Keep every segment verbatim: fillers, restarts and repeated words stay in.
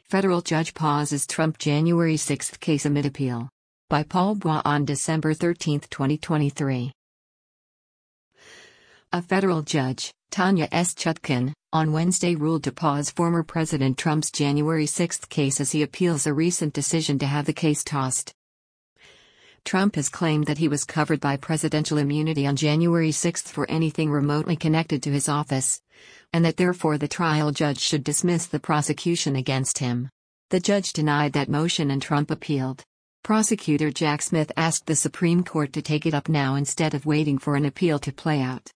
Federal judge pauses Trump January sixth case amid appeal. By Paul Bois on December thirteenth, twenty twenty-three. A federal judge, Tanya S. Chutkan, on Wednesday ruled to pause former President Trump's January sixth case as he appeals a recent decision to have the case tossed. Trump has claimed that he was covered by presidential immunity on January sixth for anything remotely connected to his office, and that therefore the trial judge should dismiss the prosecution against him. The judge denied that motion and Trump appealed. Prosecutor Jack Smith asked the Supreme Court to take it up now instead of waiting for an appeal to play out.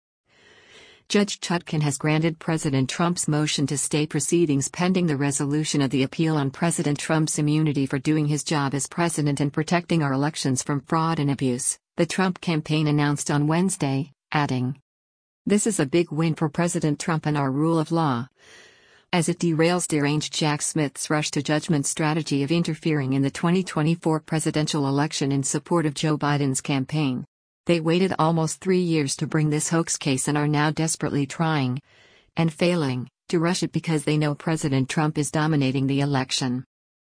Judge Chutkan has granted President Trump's motion to stay proceedings pending the resolution of the appeal on President Trump's immunity for doing his job as president and protecting our elections from fraud and abuse, the Trump campaign announced on Wednesday, adding, "This is a big win for President Trump and our rule of law," as it derails deranged Jack Smith's rush-to-judgment strategy of interfering in the twenty twenty-four presidential election in support of Joe Biden's campaign. They waited almost three years to bring this hoax case and are now desperately trying, and failing, to rush it because they know President Trump is dominating the election.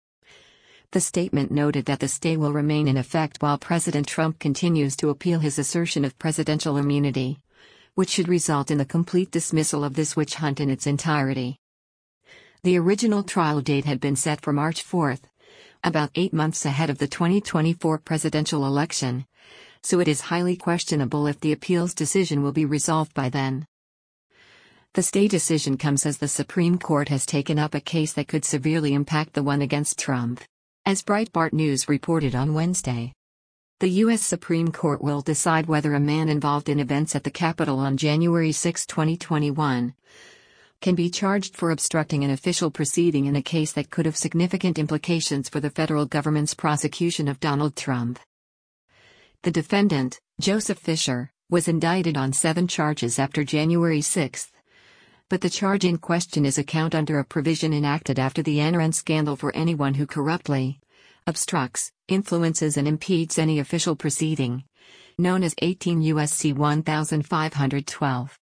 The statement noted that the stay will remain in effect while President Trump continues to appeal his assertion of presidential immunity, which should result in the complete dismissal of this witch hunt in its entirety. The original trial date had been set for March fourth, about eight months ahead of the twenty twenty-four presidential election, so it is highly questionable if the appeals decision will be resolved by then. The stay decision comes as the Supreme Court has taken up a case that could severely impact the one against Trump. As Breitbart News reported on Wednesday, the U S Supreme Court will decide whether a man involved in events at the Capitol on January sixth, twenty twenty-one, can be charged for obstructing an official proceeding in a case that could have significant implications for the federal government's prosecution of Donald Trump. The defendant, Joseph Fisher, was indicted on seven charges after January sixth, but the charge in question is a count under a provision enacted after the Enron scandal for anyone who corruptly obstructs, influences and impedes any official proceeding, known as eighteen U S C fifteen twelve.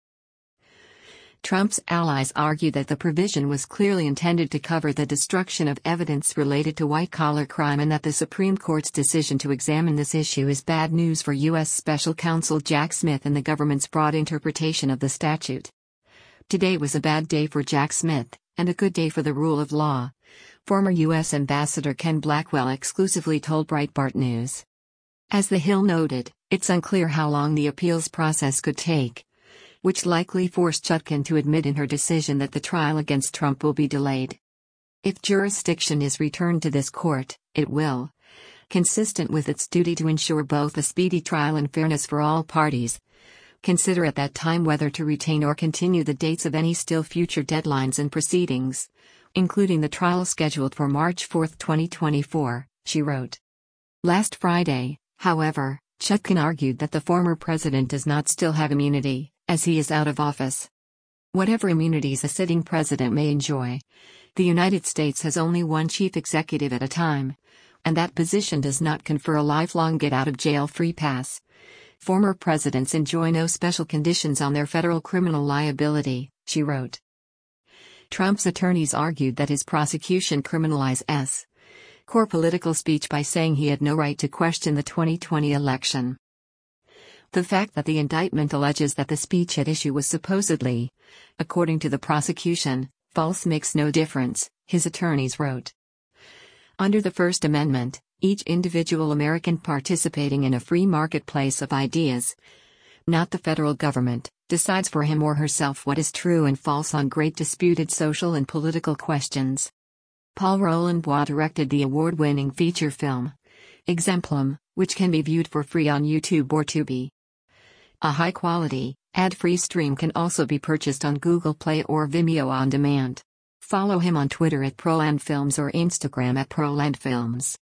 Trump's allies argue that the provision was clearly intended to cover the destruction of evidence related to white-collar crime and that the Supreme Court's decision to examine this issue is bad news for U S Special Counsel Jack Smith and the government's broad interpretation of the statute. "Today was a bad day for Jack Smith, and a good day for the rule of law," former U S Ambassador Ken Blackwell exclusively told Breitbart News. As The Hill noted, it's unclear how long the appeals process could take, which likely forced Chutkan to admit in her decision that the trial against Trump will be delayed. If jurisdiction is returned to this court, it will, consistent with its duty to ensure both a speedy trial and fairness for all parties, consider at that time whether to retain or continue the dates of any still future deadlines and proceedings, including the trial scheduled for March fourth, twenty twenty-four, she wrote. Last Friday, however, Chutkan argued that the former president does not still have immunity, as he is out of office. Whatever immunities a sitting president may enjoy, the United States has only one chief executive at a time, and that position does not confer a lifelong get-out-of-jail-free pass. Former presidents enjoy no special conditions on their federal criminal liability, she wrote. Trump's attorneys argued that his prosecution criminalized S. core political speech by saying he had no right to question the twenty twenty election. The fact that the indictment alleges that the speech at issue was supposedly, according to the prosecution, false makes no difference, his attorneys wrote. Under the First Amendment, each individual American participating in a free marketplace of ideas, not the federal government, decides for him or herself what is true and false on great disputed social and political questions. Paul Roland Bois directed the award-winning feature film, Exemplum, which can be viewed for free on YouTube or Tubi. A high-quality, ad-free stream can also be purchased on Google Play or Vimeo on demand. Follow him on Twitter at ProlandFilms or Instagram at ProlandFilms.